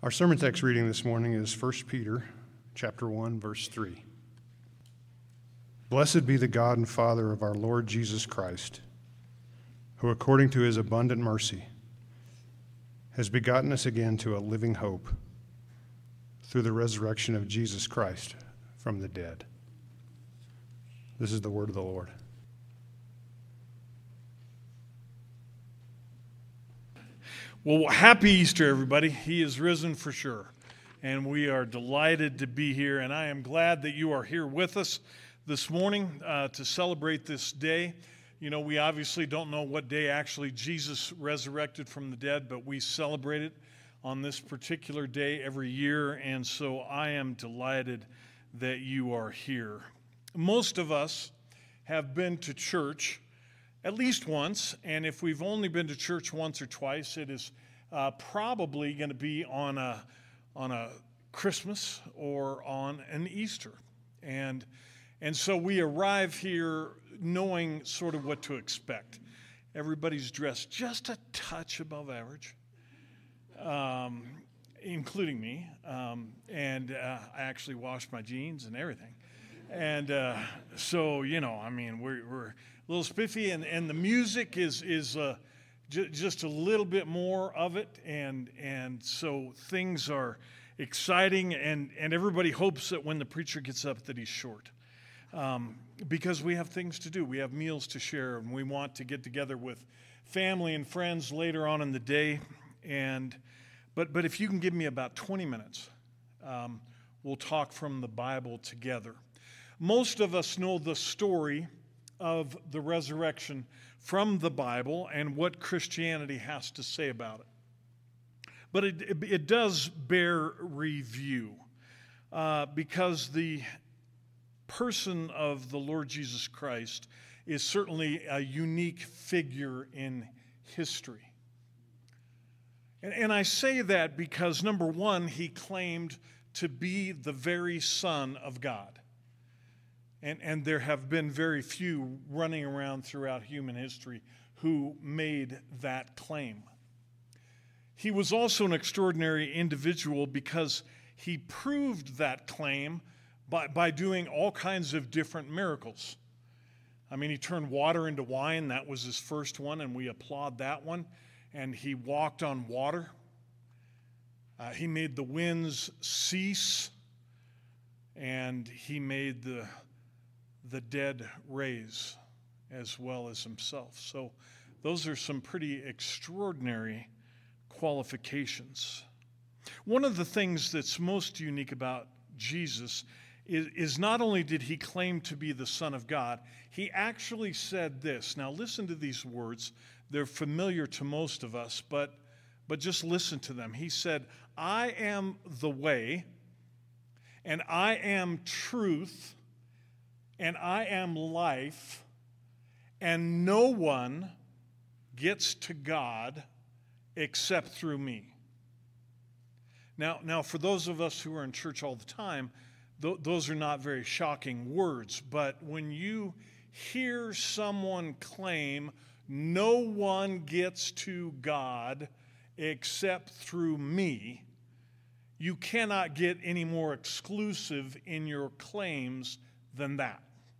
Our sermon text reading this morning is 1 Peter chapter 1, verse 3. Blessed be the God and Father of our Lord Jesus Christ, who according to his abundant mercy has begotten us again to a living hope through the resurrection of Jesus Christ from the dead. This is the word of the Lord. Well, happy Easter, everybody. He is risen for sure. And we are delighted to be here. And I am glad that you are here with us this morning to celebrate this day. You know, we obviously don't know what day actually Jesus resurrected from the dead, but we celebrate it on this particular day every year. And so I am delighted that you are here. Most of us have been to church at least once, and if we've only been to church once or twice, it is probably going to be on a Christmas or on an Easter. And so we arrive here knowing sort of what to expect. Everybody's dressed just a touch above average, including me, and I actually washed my jeans and everything. And so, you know, I mean, we're a little spiffy, and the music is just a little bit more of it, and so things are exciting, and everybody hopes that when the preacher gets up that he's short, because we have things to do. We have meals to share, and we want to get together with family and friends later on in the day. But if you can give me about 20 minutes, we'll talk from the Bible together. Most of us know the story of the resurrection from the Bible and what Christianity has to say about it. But it does bear review because the person of the Lord Jesus Christ is certainly a unique figure in history. And I say that because, number one, he claimed to be the very Son of God. And there have been very few running around throughout human history who made that claim. He was also an extraordinary individual because he proved that claim by doing all kinds of different miracles. I mean, he turned water into wine. That was his first one, and we applaud that one. And he walked on water. He made the winds cease, and he made the dead raise as well as himself. So those are some pretty extraordinary qualifications. One of the things that's most unique about Jesus is not only did he claim to be the Son of God, he actually said this. Now listen to these words. They're familiar to most of us, but just listen to them. He said, "I am the way, and I am truth, and I am life, and no one gets to God except through me." Now, for those of us who are in church all the time, those are not very shocking words. But when you hear someone claim, "No one gets to God except through me," you cannot get any more exclusive in your claims than that.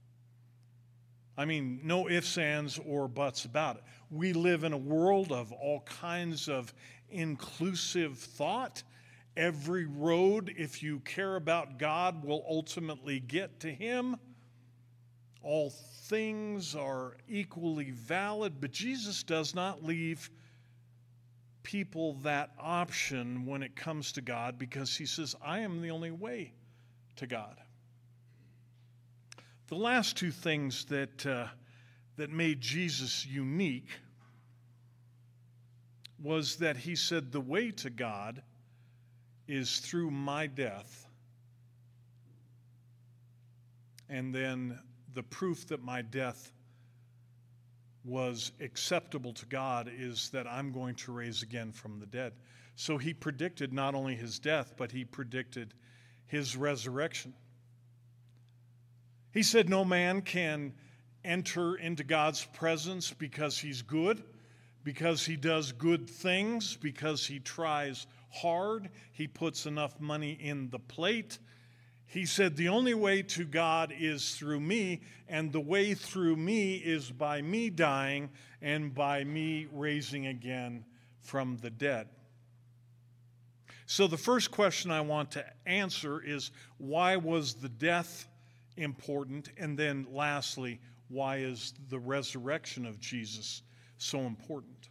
I mean, no ifs, ands, or buts about it. We live in a world of all kinds of inclusive thought. Every road, if you care about God, will ultimately get to him. All things are equally valid, but Jesus does not leave people that option when it comes to God, because he says, "I am the only way to God." The last two things that made Jesus unique was that he said, "The way to God is through my death, and then the proof that my death was acceptable to God is that I'm going to raise again from the dead." So he predicted not only his death, but he predicted his resurrection. He said no man can enter into God's presence because he's good, because he does good things, because he tries hard. He puts enough money in the plate. He said, the only way to God is through me, and the way through me is by me dying and by me raising again from the dead. So the first question I want to answer is, why was the death important? And then lastly, why is the resurrection of Jesus so important?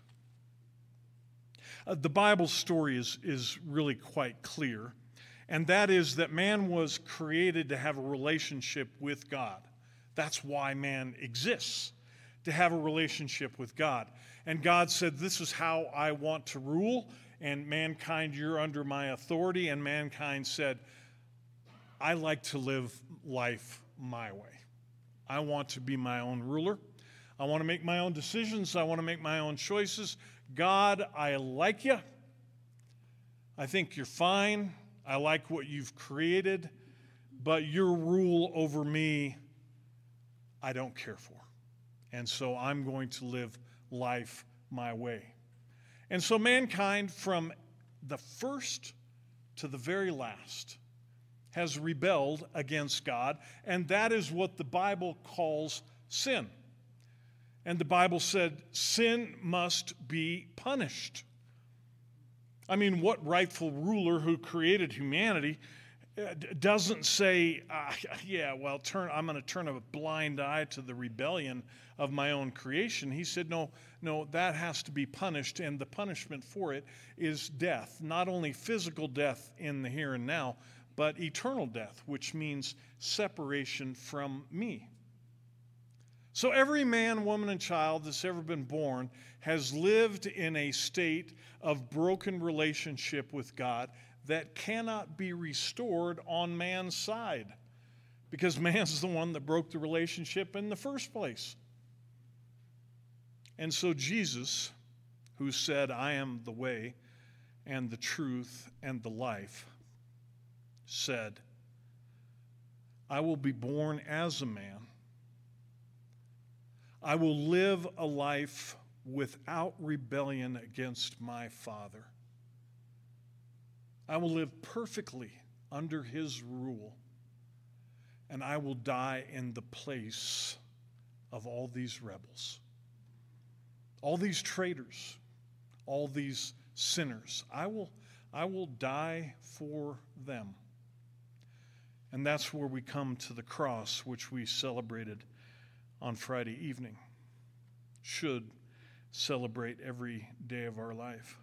The Bible story is really quite clear. And that is that man was created to have a relationship with God. That's why man exists, to have a relationship with God. And God said, this is how I want to rule. And mankind, you're under my authority. And mankind said, I like to live life my way. I want to be my own ruler. I want to make my own decisions. I want to make my own choices. God, I like you. I think you're fine. I like what you've created, but your rule over me, I don't care for. And so I'm going to live life my way. And so mankind, from the first to the very last, has rebelled against God, and that is what the Bible calls sin. And the Bible said sin must be punished. I mean, what rightful ruler who created humanity doesn't say, I'm going to turn a blind eye to the rebellion of my own creation? He said, no, that has to be punished, and the punishment for it is death. Not only physical death in the here and now, but eternal death, which means separation from me. So every man, woman, and child that's ever been born has lived in a state of broken relationship with God that cannot be restored on man's side, because man's the one that broke the relationship in the first place. And so Jesus, who said, I am the way and the truth and the life, said, I will be born as a man. I will live a life without rebellion against my Father. I will live perfectly under his rule, and I will die in the place of all these rebels, all these traitors, all these sinners. I will die for them. And that's where we come to the cross, which we celebrated on Friday evening, should celebrate every day of our life.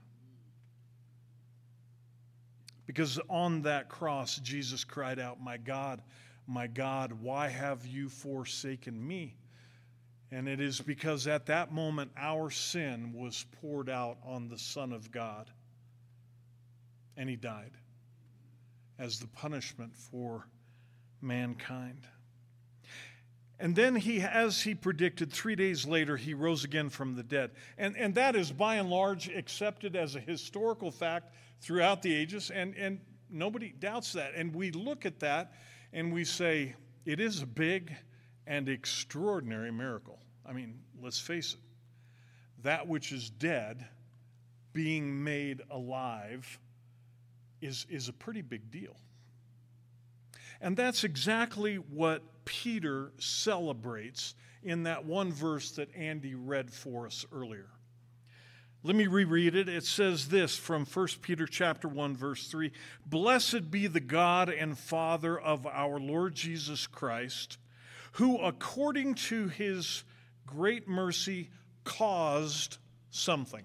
Because on that cross, Jesus cried out, my God, why have you forsaken me? And it is because at that moment, our sin was poured out on the Son of God. And he died as the punishment for mankind. And then as he predicted, 3 days later, he rose again from the dead. And that is by and large accepted as a historical fact throughout the ages, and nobody doubts that. And we look at that and we say, it is a big and extraordinary miracle. I mean, let's face it. That which is dead being made alive is a pretty big deal. And that's exactly what Peter celebrates in that one verse that Andy read for us earlier. Let me reread it. It says this from 1 Peter chapter 1, verse 3. Blessed be the God and Father of our Lord Jesus Christ, who according to his great mercy caused something.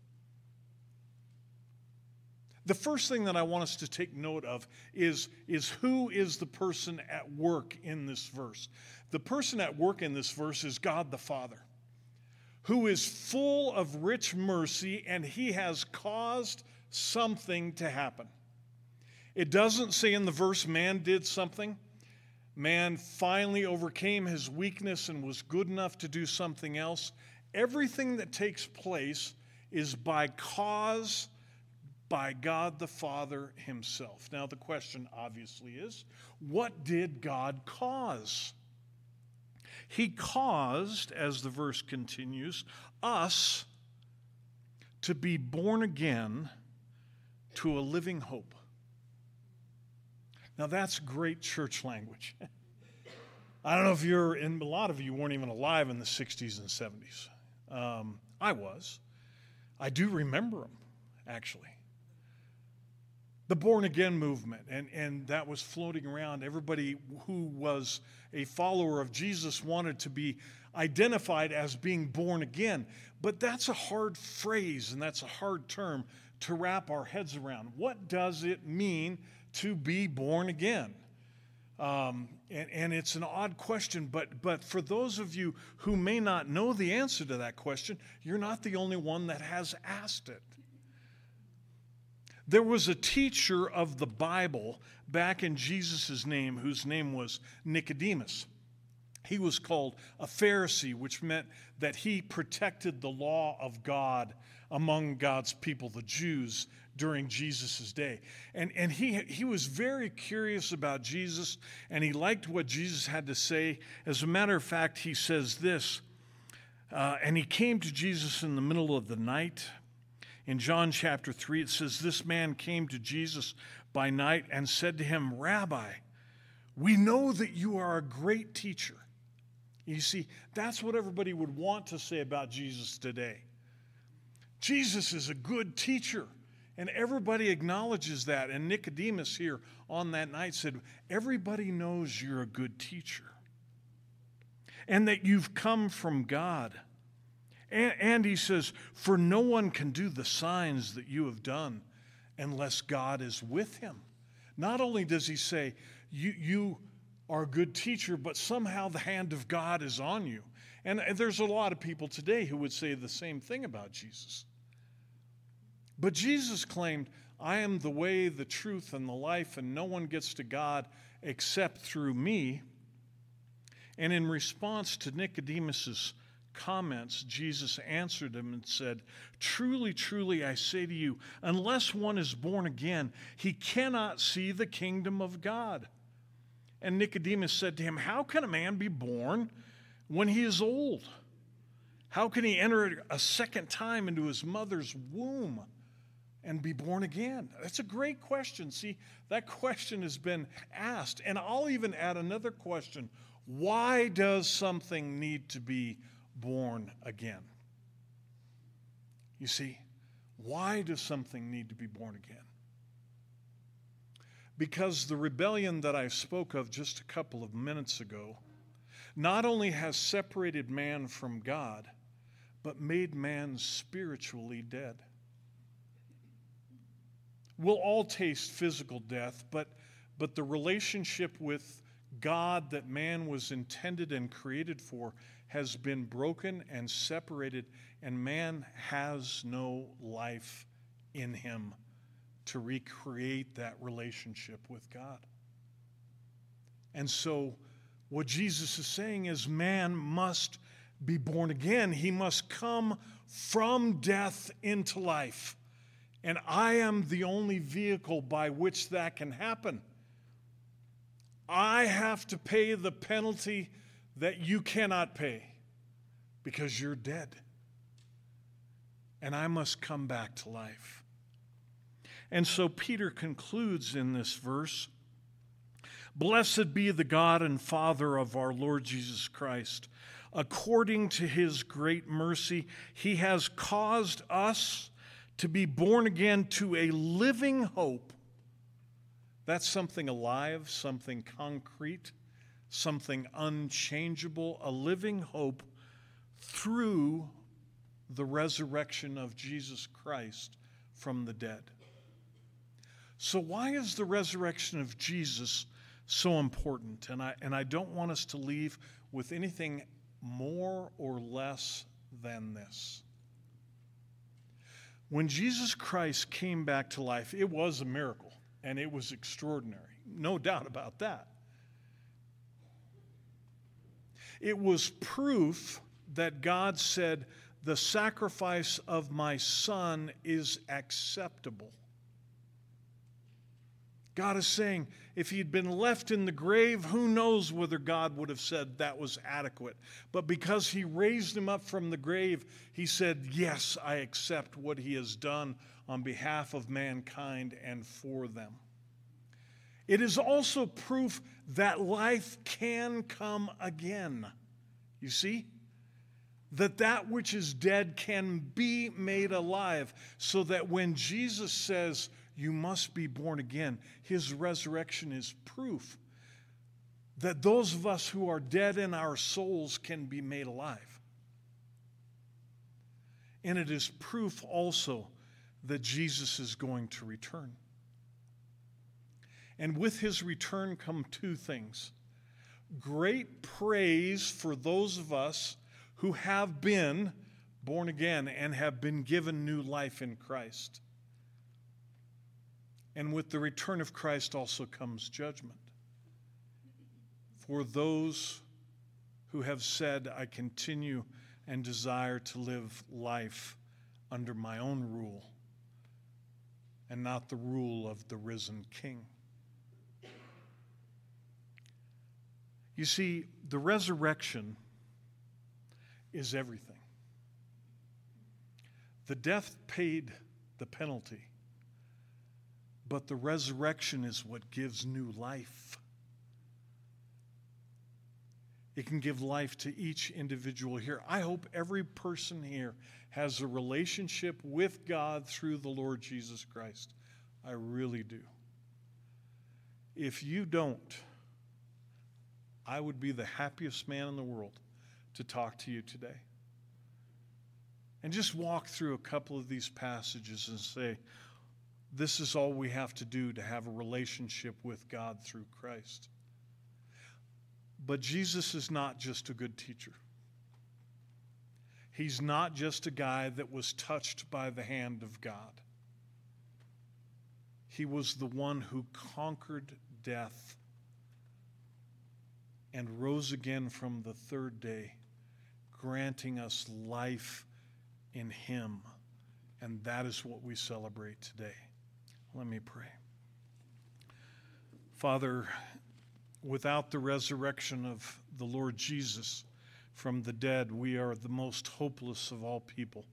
The first thing that I want us to take note of is who is the person at work in this verse. The person at work in this verse is God the Father, who is full of rich mercy, and he has caused something to happen. It doesn't say in the verse man did something. Man finally overcame his weakness and was good enough to do something else. Everything that takes place is by God the Father himself. Now the question obviously is, what did God cause? He caused, as the verse continues, us to be born again to a living hope. Now that's great church language. I don't know if a lot of you weren't even alive in the 60s and 70s. I was. I do remember them, actually. The born-again movement, and that was floating around. Everybody who was a follower of Jesus wanted to be identified as being born again. But that's a hard phrase, and that's a hard term to wrap our heads around. What does it mean to be born again? And it's an odd question, but for those of you who may not know the answer to that question, you're not the only one that has asked it. There was a teacher of the Bible back in Jesus' name whose name was Nicodemus. He was called a Pharisee, which meant that he protected the law of God among God's people, the Jews, during Jesus' day. And he was very curious about Jesus, and he liked what Jesus had to say. As a matter of fact, he says this, and he came to Jesus in the middle of the night. In John chapter 3, it says, this man came to Jesus by night and said to him, Rabbi, we know that you are a great teacher. You see, that's what everybody would want to say about Jesus today. Jesus is a good teacher, and everybody acknowledges that. And Nicodemus here on that night said, everybody knows you're a good teacher and that you've come from God. And he says, for no one can do the signs that you have done unless God is with him. Not only does he say, you are a good teacher, but somehow the hand of God is on you. And there's a lot of people today who would say the same thing about Jesus. But Jesus claimed, I am the way, the truth, and the life, and no one gets to God except through me. And in response to Nicodemus's comments, Jesus answered him and said, truly, truly, I say to you, unless one is born again, he cannot see the kingdom of God. And Nicodemus said to him, how can a man be born when he is old? How can he enter a second time into his mother's womb and be born again? That's a great question. See, that question has been asked. And I'll even add another question. Why does something need to be born again? You see, why does something need to be born again? Because the rebellion that I spoke of just a couple of minutes ago not only has separated man from God, but made man spiritually dead. We'll all taste physical death, but the relationship with God that man was intended and created for has been broken and separated, and man has no life in him to recreate that relationship with God. And so what Jesus is saying is man must be born again. He must come from death into life. And I am the only vehicle by which that can happen. I have to pay the penalty that you cannot pay because you're dead. And I must come back to life. And so Peter concludes in this verse, blessed be the God and Father of our Lord Jesus Christ. According to his great mercy, he has caused us to be born again to a living hope. That's something alive, something concrete, something unchangeable, a living hope through the resurrection of Jesus Christ from the dead. So why is the resurrection of Jesus so important? And I don't want us to leave with anything more or less than this. When Jesus Christ came back to life, it was a miracle, and it was extraordinary. No doubt about that. It was proof that God said, the sacrifice of my son is acceptable. God is saying, if he'd been left in the grave, who knows whether God would have said that was adequate. But because he raised him up from the grave, he said, yes, I accept what he has done on behalf of mankind and for them. It is also proof that life can come again. You see? That which is dead can be made alive, so that when Jesus says, you must be born again, his resurrection is proof that those of us who are dead in our souls can be made alive. And it is proof also that Jesus is going to return. And with his return come two things: great praise for those of us who have been born again and have been given new life in Christ. And with the return of Christ also comes judgment for those who have said, I continue and desire to live life under my own rule and not the rule of the risen King. You see, the resurrection is everything. The death paid the penalty, but the resurrection is what gives new life. It can give life to each individual here. I hope every person here has a relationship with God through the Lord Jesus Christ. I really do. If you don't, I would be the happiest man in the world to talk to you today. And just walk through a couple of these passages and say, this is all we have to do to have a relationship with God through Christ. But Jesus is not just a good teacher. He's not just a guy that was touched by the hand of God. He was the one who conquered death and rose again from the third day, granting us life in him. And that is what we celebrate today. Let me pray. Father, without the resurrection of the Lord Jesus from the dead, we are the most hopeless of all people.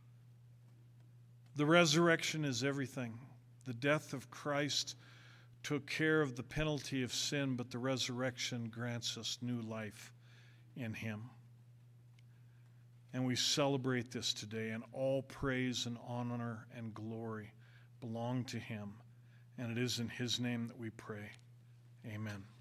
The resurrection is everything. The death of Christ took care of the penalty of sin, but the resurrection grants us new life in him. And we celebrate this today, and all praise and honor and glory belong to him. And it is in his name that we pray. Amen.